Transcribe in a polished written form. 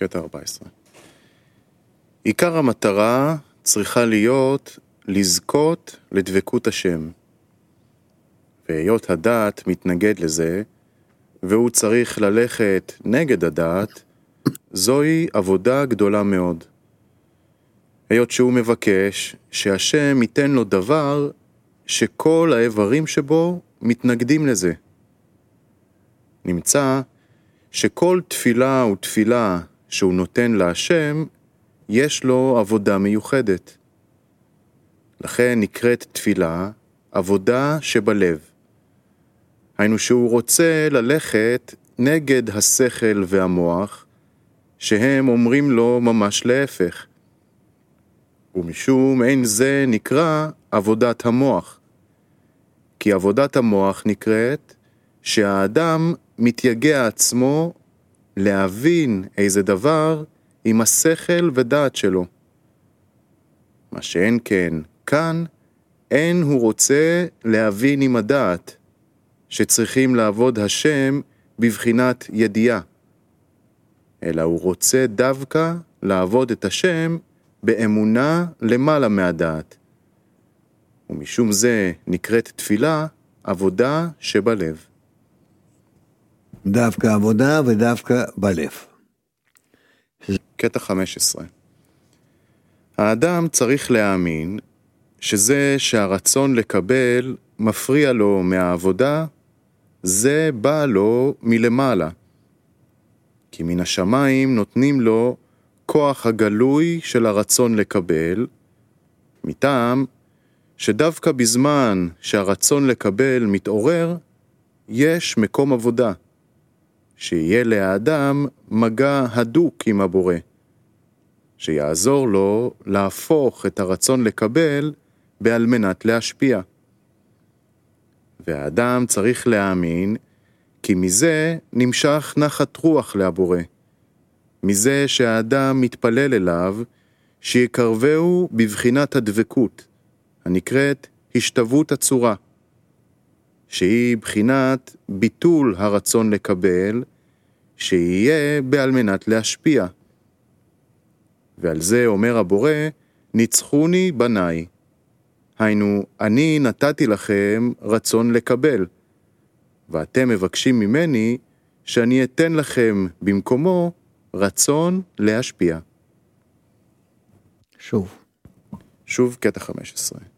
קטע 14. עיקר המטרה צריכה להיות לזכות לדבקות השם. והיות הדעת מתנגד לזה, והוא צריך ללכת נגד הדעת, זוהי עבודה גדולה מאוד. היות שהוא מבקש שהשם ייתן לו דבר שכל האיברים שבו מתנגדים לזה. נמצא שכל תפילה ותפילה שהוא נותן להשם, יש לו עבודה מיוחדת. לכן נקראת תפילה עבודה שבלב. היינו שהוא רוצה ללכת נגד השכל והמוח, שהם אומרים לו ממש להפך. ומשום אין זה נקרא עבודת המוח. כי עבודת המוח נקראת שהאדם מתייגע עצמו להבין איזה דבר עם השכל ודעת שלו. מה שאין כן, כאן אין הוא רוצה להבין עם הדעת, שצריכים לעבוד השם בבחינת ידיעה. אלא הוא רוצה דווקא לעבוד את השם באמונה למעלה מהדעת. ומשום זה נקראת תפילה עבודה שבלב. דווקא עבודה ודווקא בלב. קטע 15. האדם צריך להאמין שזה שהרצון לקבל מפריע לו מהעבודה, זה בא לו מלמעלה. כי מן השמיים נותנים לו כוח הגלוי של הרצון לקבל, מטעם שדווקא בזמן שהרצון לקבל מתעורר, יש מקום עבודה, שיהיה לאדם מגע הדוק עם הבורא, שיעזור לו להפוך את הרצון לקבל בעל מנת להשפיע. והאדם צריך להאמין כי מזה נמשך נחת רוח להבורא, מזה שהאדם מתפלל אליו שיקרבהו בבחינת הדבקות, הנקראת השתוות הצורה, שהיא בחינת ביטול הרצון לקבל, שיהיה בעל מנת להשפיע. ועל זה אומר הבורא, ניצחוני בניי. היינו, אני נתתי לכם רצון לקבל, ואתם מבקשים ממני שאני אתן לכם במקומו רצון להשפיע. שוב קטע 15.